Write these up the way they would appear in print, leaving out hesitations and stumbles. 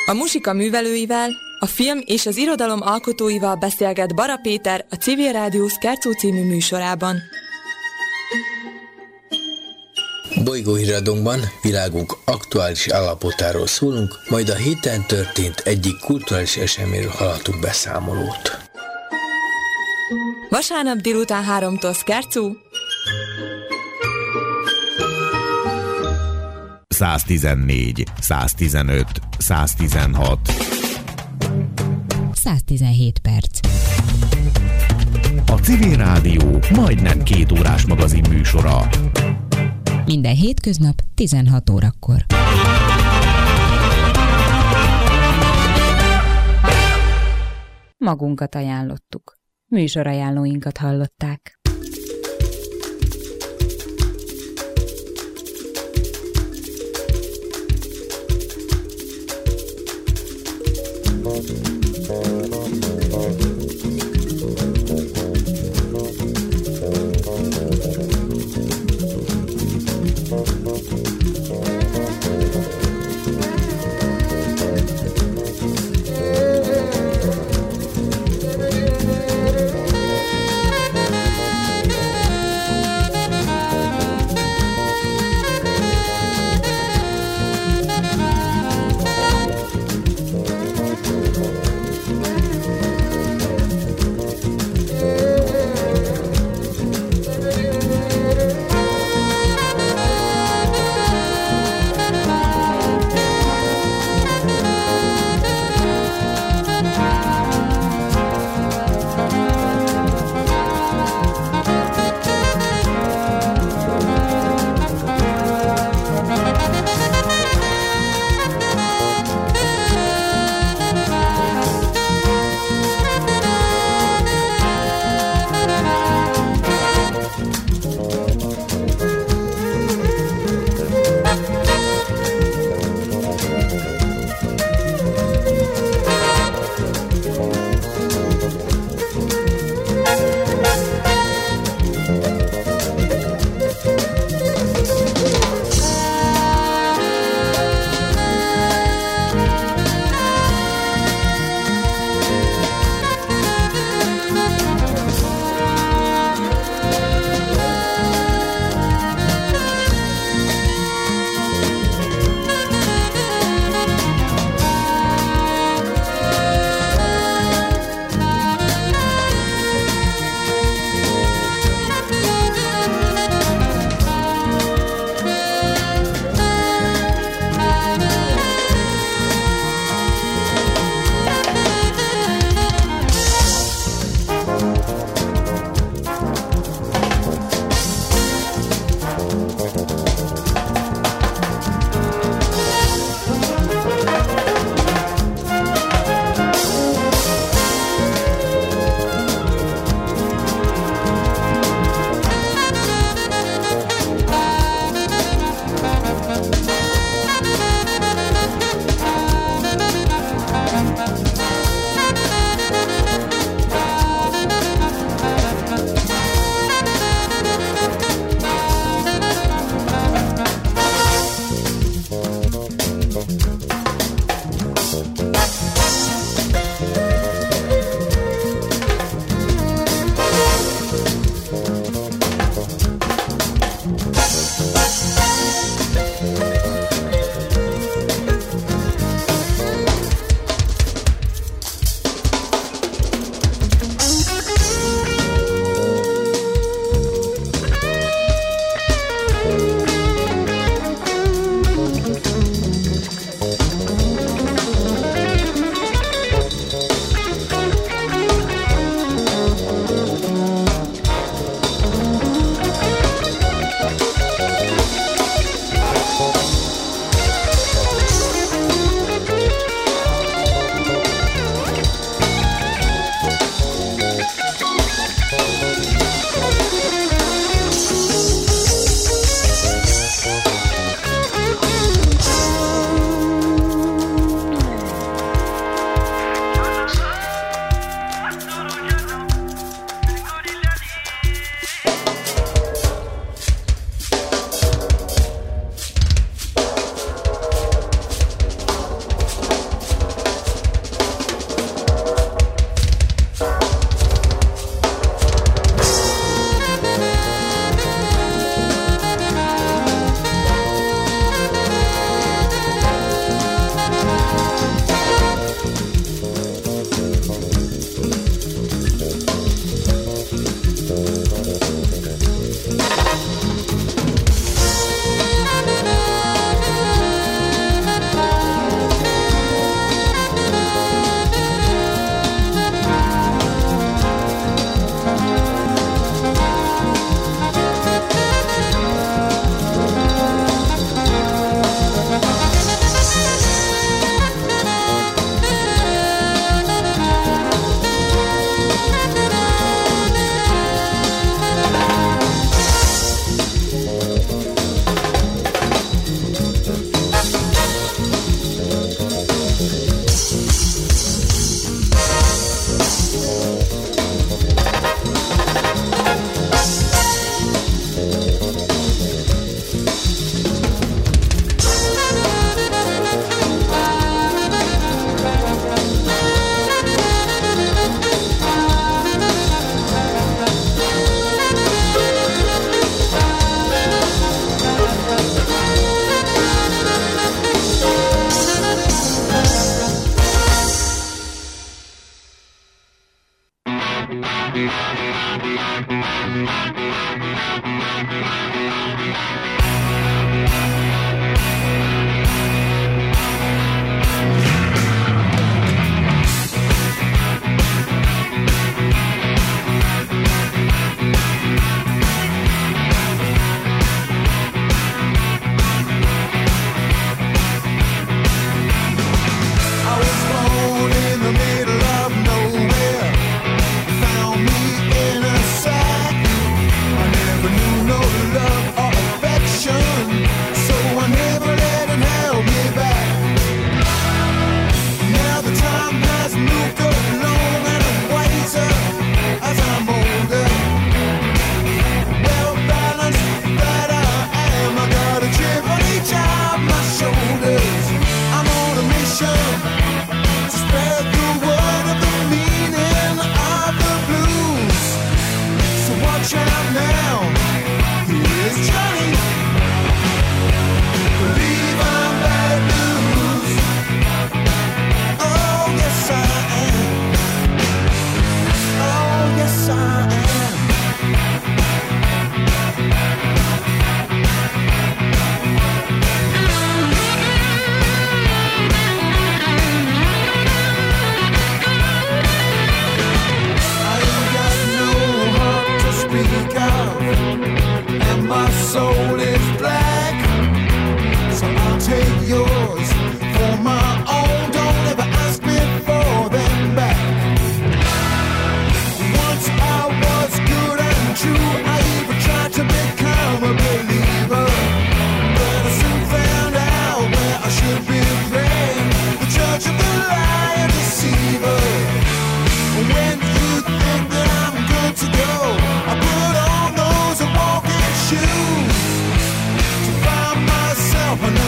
A Musika művelőivel, a film és az irodalom alkotóival beszélget Bara Péter a Civil Rádió Scherzo című műsorában. Bolygóhíradónkban világunk aktuális állapotáról szólunk, majd a héten történt egyik kulturális eseményről hallhatunk beszámolót. Vasárnap délután 3-tól Scherzo. 114, 115, 116. 117 perc. A Civil Rádió majdnem 2 órás magazin műsora. Minden hétköznap 16 órakor. Magunkat ajánlottuk. Műsorajánlóinkat hallották.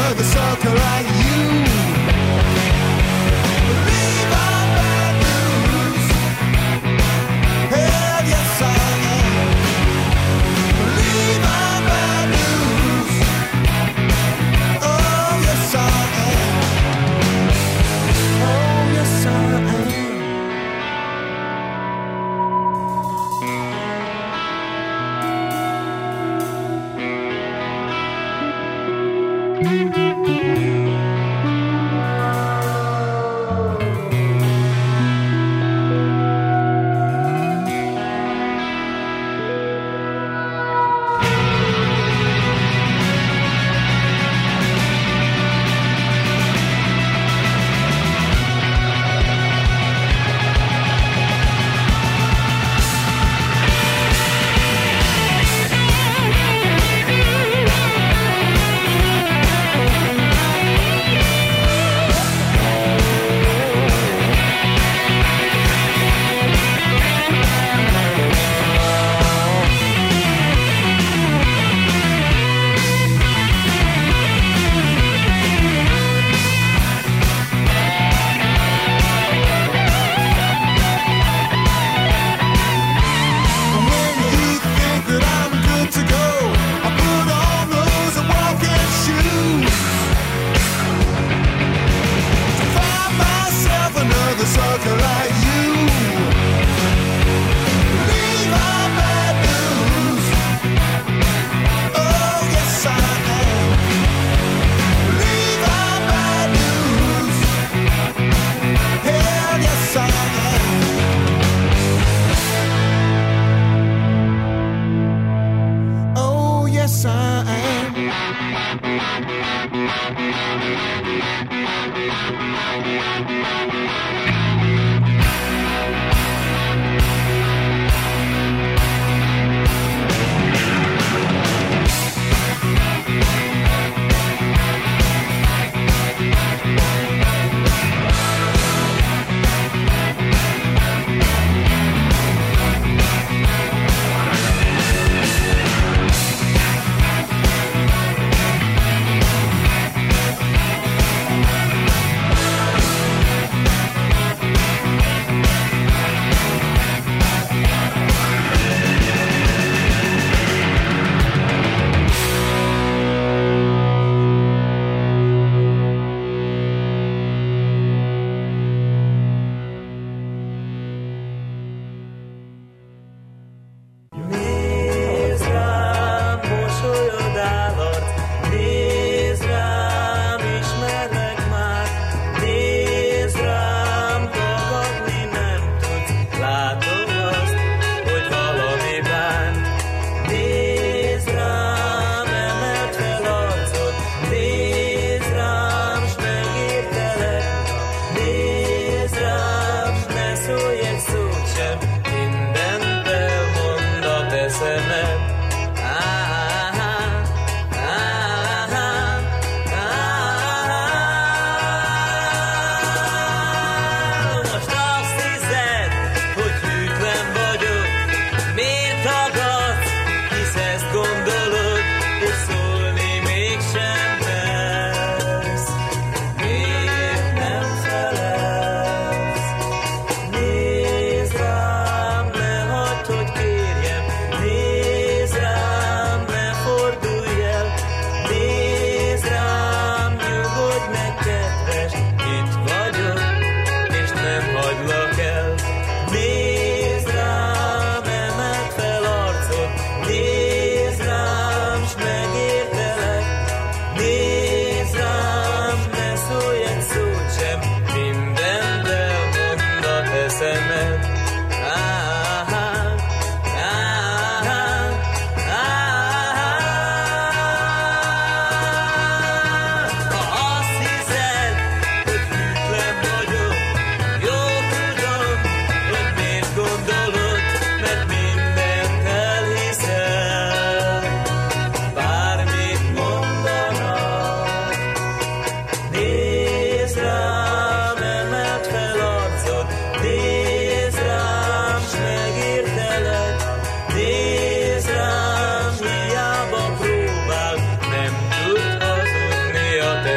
another sucker like you. Leave our bad news. Hell yes I am. Leave our bad news. Oh yes I am. Oh yes I am.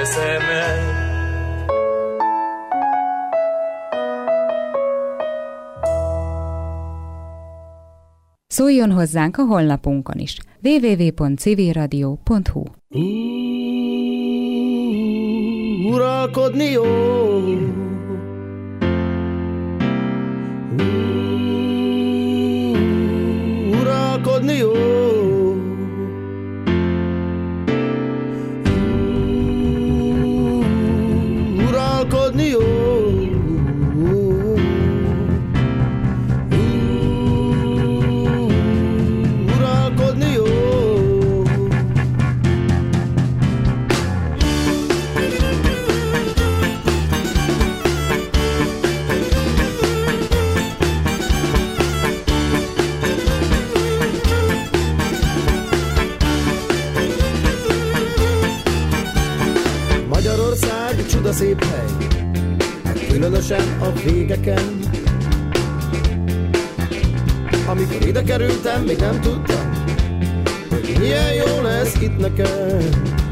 eszemet. Szóljon hozzánk a honlapunkon is. www.civilradio.hu. Uralkodni jó. Uralkodni jó. Uralkodni jó. Uralkodni jó. Magyarország csuda szép hely, különösen a végeken. Amikor ide kerültem, még nem tudtam, hogy milyen jó lesz itt nekem.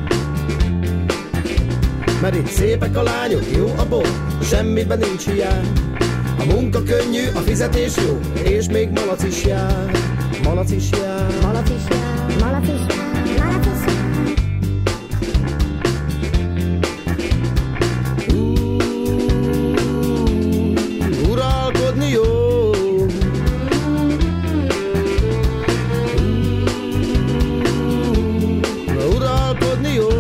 Mert itt szépek a lányok, jó a bor, semmiben nincs hiány. A munka könnyű, a fizetés jó, és még malac is jár. Malac is jár. Malac is jár. Malac is jár. Malac is jár. Uralkodni jó. Uralkodni jó.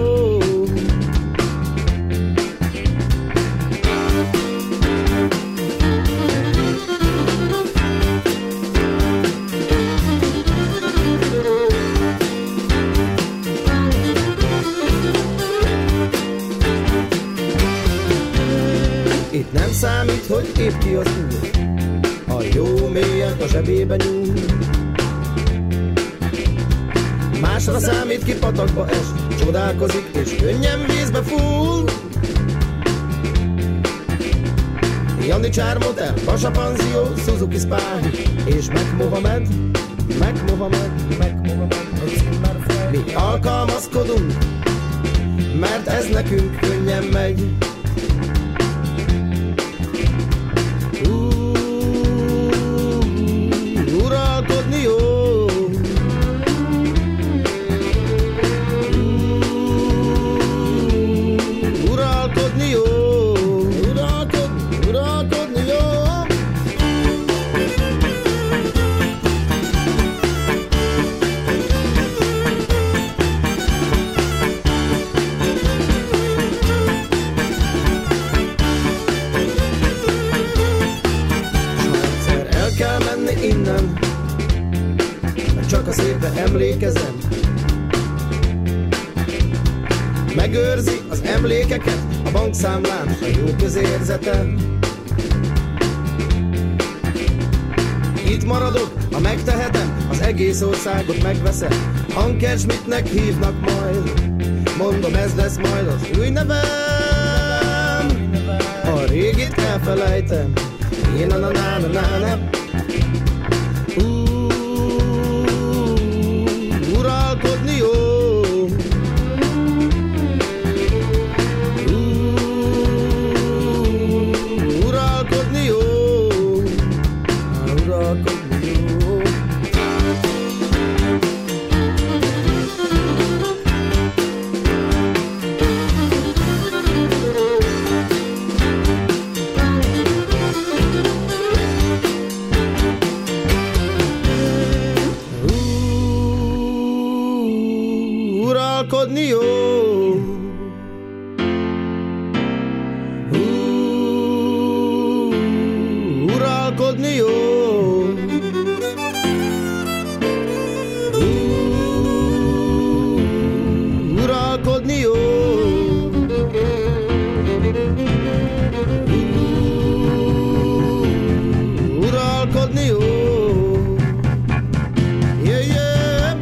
Itt nem számít, hogy épp ki az úr, a jó mélyen a zsebébe nyúl. Másra számít, ki patakba es, csodálkozik és könnyen vízbe full. Jannicsár Motel, Basa Panzió, Suzuki Spáhi és Mac Mohamed. Mi alkalmazkodunk, mert ez nekünk könnyen megy. Uralkodni jó. Uralkodni jó. Uralkodni jó. Kell menni innen, mert csak a szépre emlékezem. Megőrzi az emlékeket a bankszámlán, a jó közérzetem. Itt maradok, ha megtehetem, az egész országot megveszem. Anker Schmidtnek hívnak majd, mondom, ez lesz majd az új nevem. A régit elfelejtem, én na na na na na na. Uralkodni jó. Uralkodni jó. Uralkodni jó. Uralkodni jó. Uralkodni jó. Uralkodni jó. Uralkodni jó. Yeah, yeah.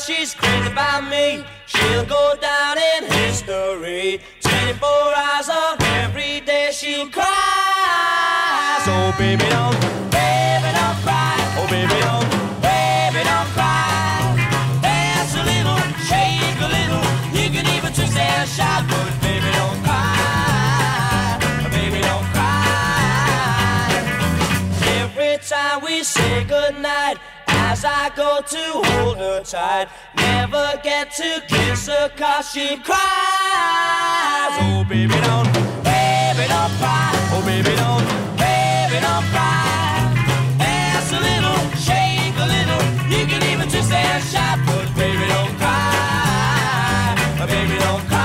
she's crazy about me. She'll go down in history. 24 hours on every day she'll cry. So baby don't cry. Oh baby don't cry. Dance a little, shake a little. You can even twist and shout, but baby don't cry. Baby don't cry. Every time we say goodnight, as I go to hold her tight, never get to kiss her 'cause she cries. Oh baby don't cry. Oh baby don't cry. Dance a little, shake a little. You can even twist and shout, but baby don't cry. Baby don't cry.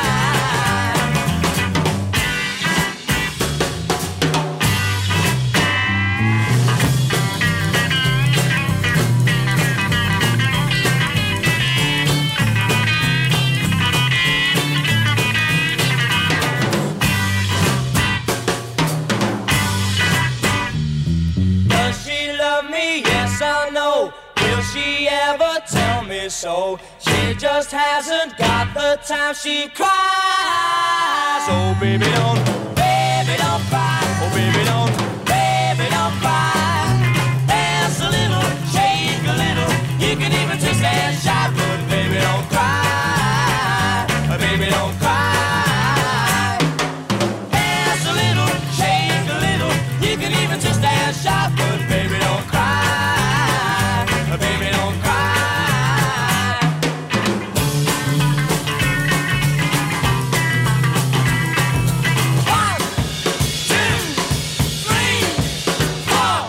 Will she ever tell me so? She just hasn't got the time. She cries. Oh baby don't cry. Oh baby don't cry. Dance a little, shake a little. You can even twist and shout, but baby don't cry. Baby don't cry. Dance a little, shake a little. You can even twist and shout, but baby don't cry. Baby, don't cry. One, two, three, four.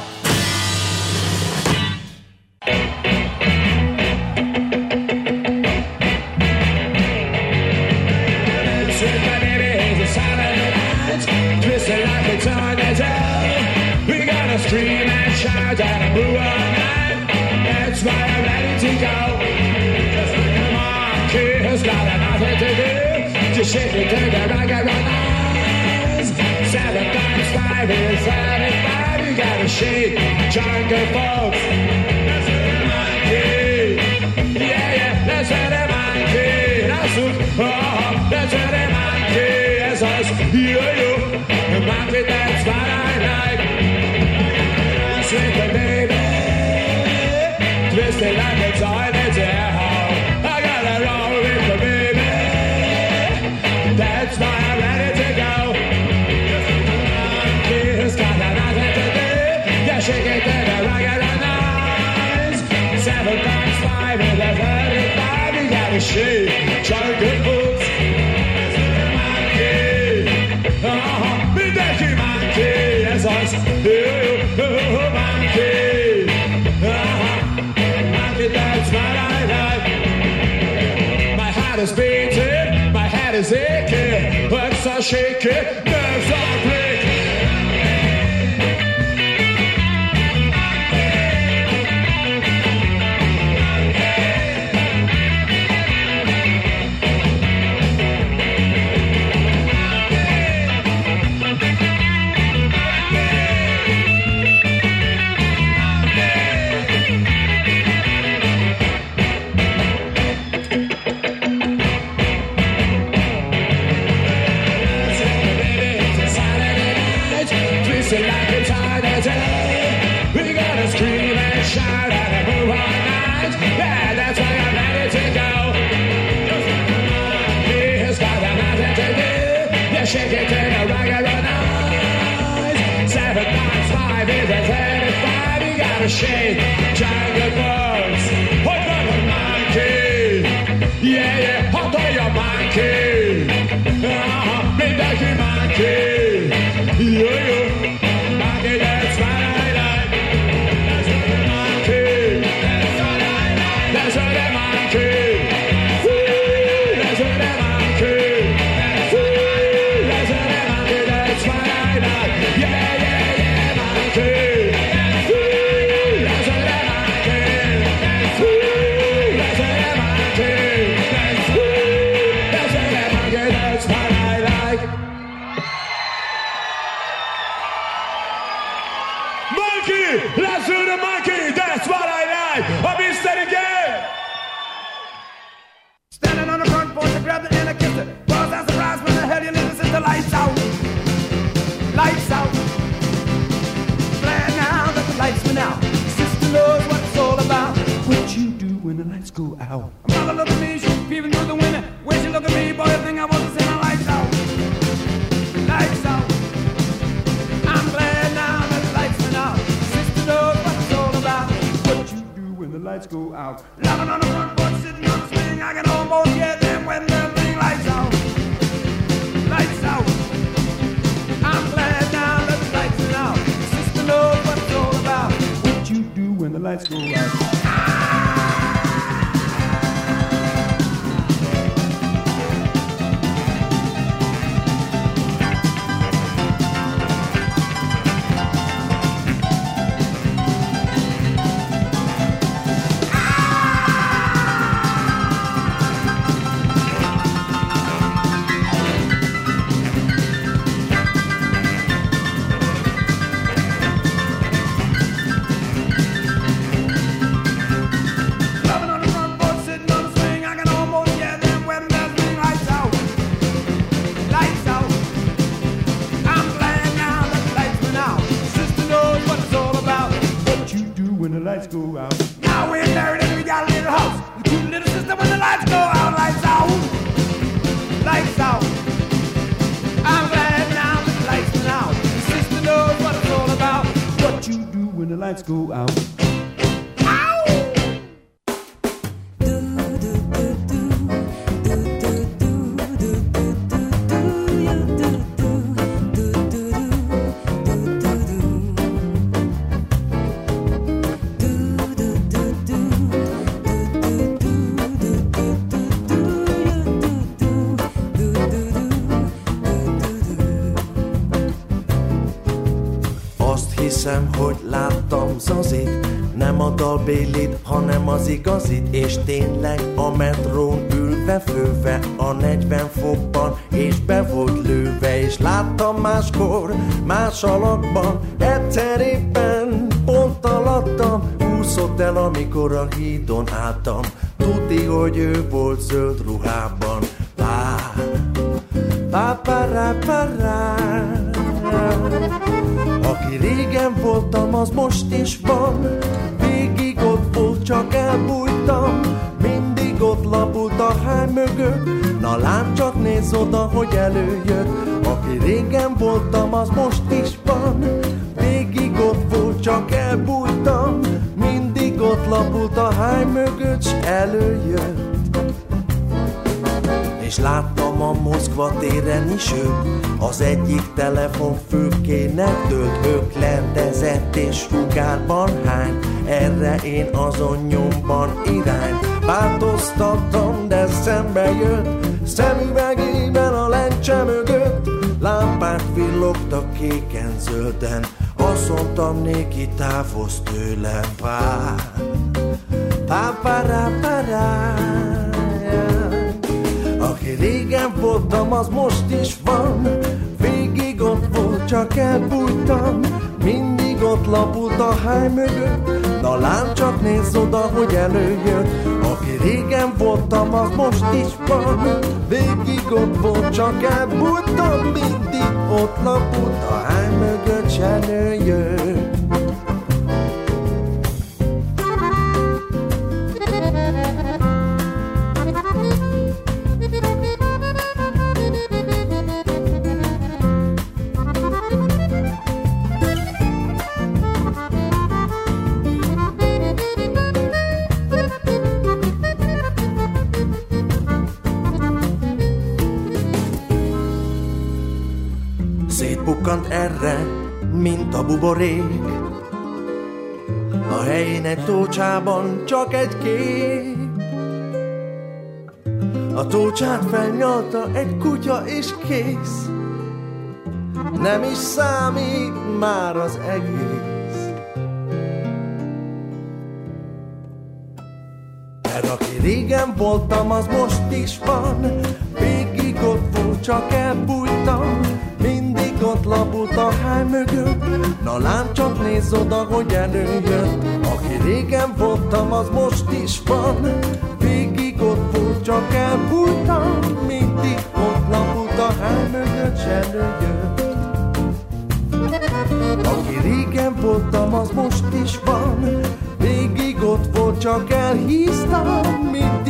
Sweet baby, it's a Saturday night, twisted like a tornado. We gotta scream and shout and move all night. That's why I'm ready to go. Just like a monkey who's got nothing to do. Just shake it to the rock and roll eyes. 7 times 5 is 35. You gotta shake, jungle folks. That's what a monkey. Yeah, that's what a monkey. That's what a monkey is us. Yo, the monkey, that's what I like. Sweet baby. Twisted like a tornado. I gotta roll with the baby. That's why I'm ready to go. He's got nothing to do. Yeah, shake it to the regular noise. 7 times 5 is a 35. You gotta shake, jungle boots. Monkey, Becky monkey, that's us. Monkey. That's what I like. My heart is beating, my head is aching, legs are shaking, nerves are breaking. We gotta scream and shout and move all night. Yeah, that's why I'm ready to go. He's got nothing to do. Yeah, shake it to the regular noise. 7 times 5 is a 35. You gotta shake, jungle bugs. Hold on, a monkey. Yeah, hold on, your monkey. Big Becky monkey. Yo. Monkey, that's what I like. That's what I like. That's what I monkey. That's what I monkey. That's what I monkey. That's what I like. Yeah, monkey. That's what I monkey. That's what I monkey. That's what I monkey. That's what I like. Monkey, let's do the monkey. That's what I like. I missed it again. out. Mother look at me, she's peeping through the window. When she look at me, boy, I think I want to sing a lights out. Lights out. I'm glad now that the lights went out. Sister knows what it's all about. What you do when the lights go out. Loving on the front porch, sitting on the swing. I can almost get them when the thing lights out. Lights out. I'm glad now that the lights went out. Sister knows what it's all about. What you do when the lights go out. Lights go out. Hogy láttam Zazit, nem a dalbélit, hanem az igazit. És tényleg a metrón ülve, főve a 40 fokban, és be volt lőve. És láttam máskor, más alakban, egyszer éppen pont alattam. Úszott el, amikor a hídon álltam, tudni, hogy ő volt zöld ruhában. Pá, pá, pá, rá, pá, rá. Aki régen voltam, az most is van. Végig ott volt, csak elbújtam. Mindig ott lapult a háj mögött. Na lám, csak nézz oda, hogy előjött. Aki régen voltam, az most is van. Végig ott volt, csak elbújtam. Mindig ott lapult a háj mögött, s előjött. És láttam a Moszkva téren is őt, az egyik telefonfülkének tölt, öklendezett és sugárban hány, erre én azon nyomban irány. Változtattam, de szembe jött, szemüvegében a lencse mögött, lámpák villogtak kéken-zölden, azt mondtam néki, távozz tőlem. Pá, pá, pá, rá, pá, rá. Aki régen voltam, az most is van. Végig ott volt, csak elbújtam. Mindig ott lapult a háj mögött. Na lám, csak nézz oda, hogy előjött. Aki régen voltam, az most is van. Végig ott volt, csak elbújtam. Mindig ott lapult a háj mögött, s előjött. Szétbukkant erre, mint a buborék. A helyén egy tócsában csak egy kép. A tócsát felnyalta egy kutya és kész. Nem is számít már az egész. Mert aki régen voltam, az most is van. Végig ott volt, csak elbújtam. Mindig ott lapult a háj mögött. Na lám, csak nézz oda, hogy előjött. Aki régen voltam, az most is van. Végig ott volt, csak elbújtam. Mindig ott lapult a háj mögött, s előjött. Aki régen voltam, az most is van. Végig ott volt, csak elhíztam. Mindig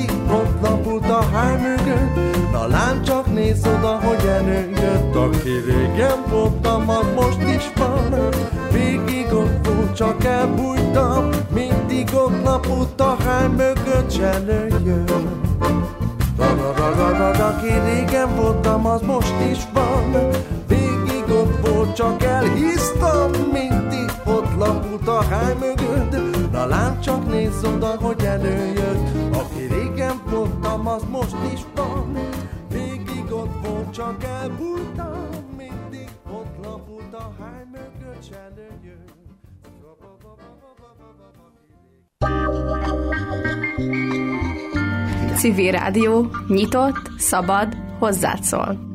háj mögött. Na lám, csak nézz oda, hogy előjött. Aki régen voltam, az most is van. Végig ott volt, csak elbújtam. Mindig ott lapult a háj mögött, s előjött. Aki régen voltam, az most is van. Végig ott volt, csak elhisztam. Mindig ott lapult a háj mögött. Na lám, csak nézz oda, hogy előjött. Aki régen voltam, az most is van. Végig ott volt, csak elbújtam. Mindig ott lapult a háj mögött, s előjött. Civil Rádió, nyitott, szabad, hozzád szól.